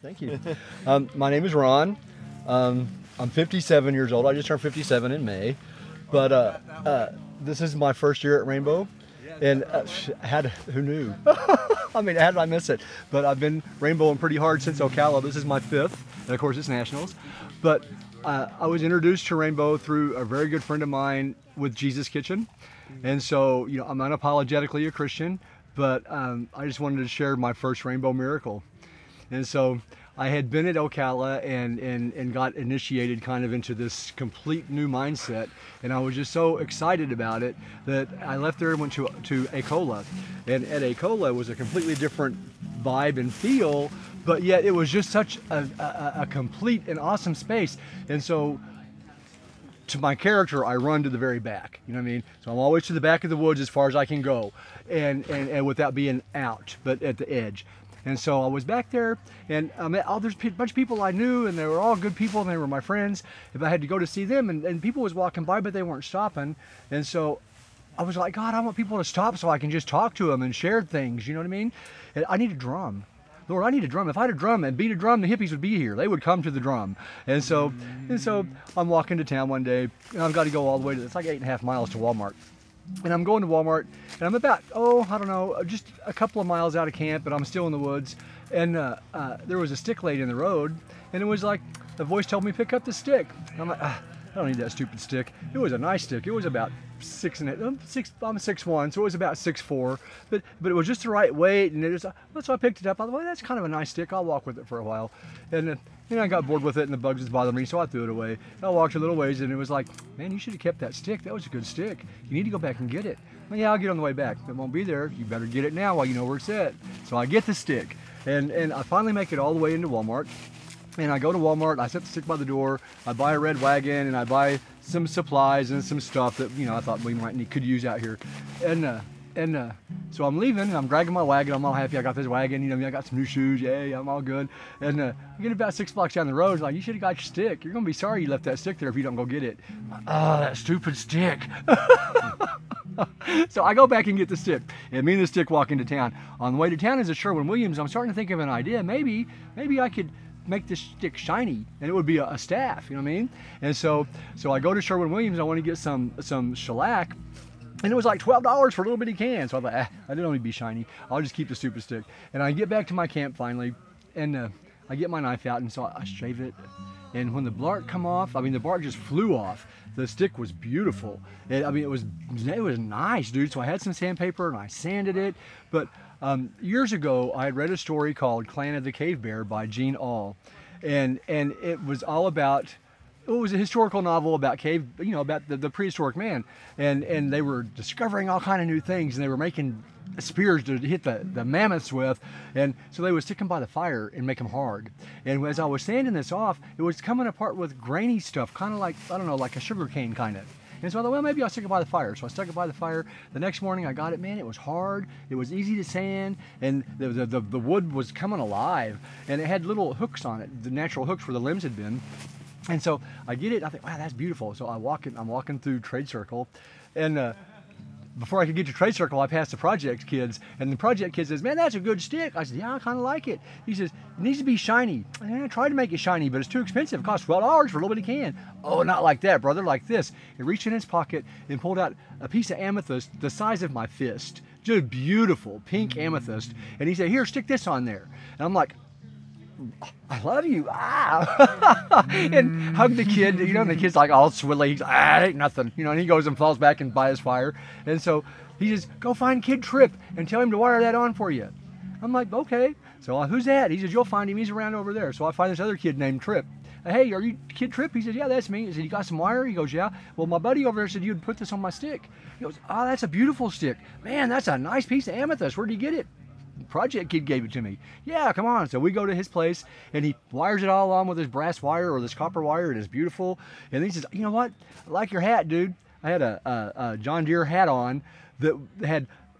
Thank you. My name is Ron. I'm 57 years old. I just turned 57 in May. But this is my first year at Rainbow. And who knew? I mean, how did I miss it? But I've been rainbowing pretty hard since Ocala. This is my 5th, and of course it's Nationals. But I was introduced to Rainbow through a very good friend of mine with Jesus Kitchen. And so, you know, I'm unapologetically a Christian, but I just wanted to share my first Rainbow miracle. And so I had been at Ocala and got initiated kind of into this complete new mindset, and I was just so excited about it that I left there and went to Acola. And at Acola was a completely different vibe and feel, but yet it was just such a complete and awesome space. And so to my character, I run to the very back, you know what I mean? So I'm always to the back of the woods as far as I can go, and without being out, but at the edge. And so I was back there, and I met there's a bunch of people I knew, and they were all good people, and they were my friends. If I had to go to see them, and people was walking by, but they weren't stopping. And so I was like, God, I want people to stop so I can just talk to them and share things, you know what I mean? And I need a drum. Lord, I need a drum. If I had a drum and beat a drum, the hippies would be here. They would come to the drum. And so I'm walking to town one day, and I've got to go all the way it's like 8.5 miles to Walmart. And I'm going to Walmart, and I'm about, I don't know, just a couple of miles out of camp, but I'm still in the woods. And there was a stick laid in the road, and it was like, the voice told me, pick up the stick. And I'm like, I don't need that stupid stick. It was a nice stick. It was about I'm 6'1", so it was about 6'4", but it was just the right weight, and so I picked it up. I thought, well, that's kind of a nice stick. I'll walk with it for a while. And I got bored with it, and the bugs was bothering me, so I threw it away. I walked a little ways, and it was like, man, you should have kept that stick. That was a good stick. You need to go back and get it. Well, yeah, I'll get on the way back. It won't be there. You better get it now while you know where it's at. So I get the stick, and I finally make it all the way into Walmart. And I go to Walmart, I set the stick by the door, I buy a red wagon, and I buy some supplies and some stuff that, I thought we could use out here. And so I'm leaving, and I'm dragging my wagon. I'm all happy I got this wagon. I got some new shoes. Yay, I'm all good. And I get about 6 blocks down the road. It's like, you should have got your stick. You're going to be sorry you left that stick there if you don't go get it. That stupid stick. So I go back and get the stick. And me and the stick walk into town. On the way to town is a Sherwin-Williams. I'm starting to think of an idea. Maybe I could make this stick shiny, and it would be a staff, you know what I mean? And so I go to Sherwin-Williams. I want to get some shellac, and it was like $12 for a little bitty can. So I thought, I didn't want to be shiny. I'll just keep the stupid stick. And I get back to my camp finally, and I get my knife out, and so I shave it. And when the bark come off, the bark just flew off. The stick was beautiful. It was nice, dude. So I had some sandpaper, and I sanded it. But years ago, I had read a story called Clan of the Cave Bear by Gene Aul. And it was all about, it was a historical novel about about the prehistoric man. And they were discovering all kind of new things, and they were making spears to hit the mammoths with, and so they would stick them by the fire and make them hard. And as I was sanding this off, it was coming apart with grainy stuff, kind of like, I don't know, like a sugar cane kind of. And so I thought, well, maybe I'll stick it by the fire. So I stuck it by the fire. The next morning I got it, man, it was hard, it was easy to sand, and the wood was coming alive, and it had little hooks on it, the natural hooks where the limbs had been. And so I get it, I think, wow, that's beautiful. So I'm walking through Trade Circle, and before I could get to Trade Circle, I passed the project kids, and the project kid says, man, that's a good stick. I said, yeah, I kind of like it. He says, it needs to be shiny. I tried to make it shiny, but it's too expensive. It costs $12 for a little bitty can. Oh, not like that, brother, like this. He reached in his pocket and pulled out a piece of amethyst the size of my fist. Just beautiful pink amethyst. And he said, here, stick this on there. And I'm like, I love you, and hug the kid, and the kid's like all swilly, he's like, it ain't nothing, and he goes and falls back and by his fire. And so he says, go find Kid Trip and tell him to wire that on for you. I'm like, okay. So who's that? He says, you'll find him, he's around over there. So I find this other kid named Trip. Hey, are you Kid Trip? He says, yeah, that's me. He said, you got some wire? He goes, yeah. Well, my buddy over there said you'd put this on my stick. He goes, oh, that's a beautiful stick. Man, that's a nice piece of amethyst. Where'd you get it? Project kid gave it to me. Yeah, come on. So we go to his place, and he wires it all on with his brass wire or this copper wire, and it's beautiful. And he says, you know what? I like your hat, dude. I had a John Deere hat on that had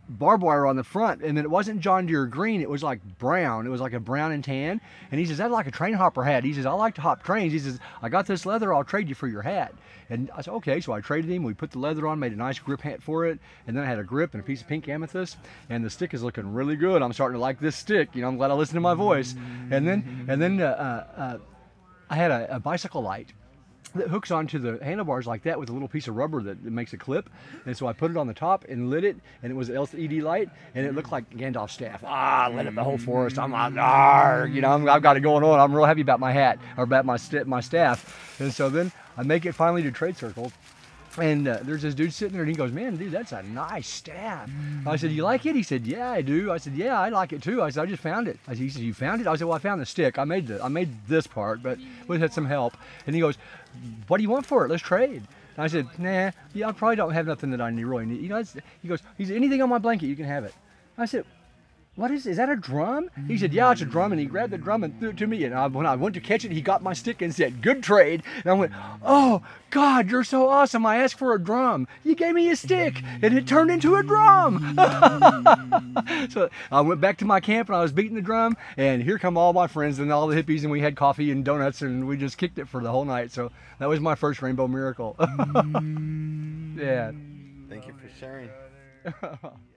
barbed wire on the front, and then it wasn't John Deere green, it was like brown. It was like a brown and tan. And he says, that's like a train hopper hat. He says, I like to hop trains. He says, I got this leather, I'll trade you for your hat. And I said, okay. So I traded him. We put the leather on, made a nice grip hat for it, and then I had a grip and a piece of pink amethyst, and the stick is looking really good. I'm starting to like this stick. You know, I'm glad I listened to my voice. And then I had a bicycle light that hooks onto the handlebars like that with a little piece of rubber that makes a clip. And so I put it on the top and lit it, and it was an LED light, and it looked like Gandalf's staff. I lit up the whole forest. I'm like, argh, you know, I've got it going on. I'm real happy about my hat, or about my staff. And so then I make it finally to Trade Circle. And there's this dude sitting there, and he goes, man, dude, that's a nice staff. I said, you like it? He said, yeah, I do. I said, yeah, I like it too. I said, I just found it. He said, you found it? I said, well, I found the stick. I made this part, but we had some help. And he goes, what do you want for it? Let's trade. And I said, nah, yeah, I probably don't have nothing that I really need. You know, he goes, anything on my blanket, you can have it. I said, what is that a drum? He said, yeah, it's a drum. And he grabbed the drum and threw it to me. And when I went to catch it, he got my stick and said, good trade. And I went, oh, God, you're so awesome. I asked for a drum. You gave me a stick, and it turned into a drum. So I went back to my camp, and I was beating the drum. And here come all my friends and all the hippies, and we had coffee and donuts, and we just kicked it for the whole night. So that was my first rainbow miracle. Yeah. Thank you for sharing.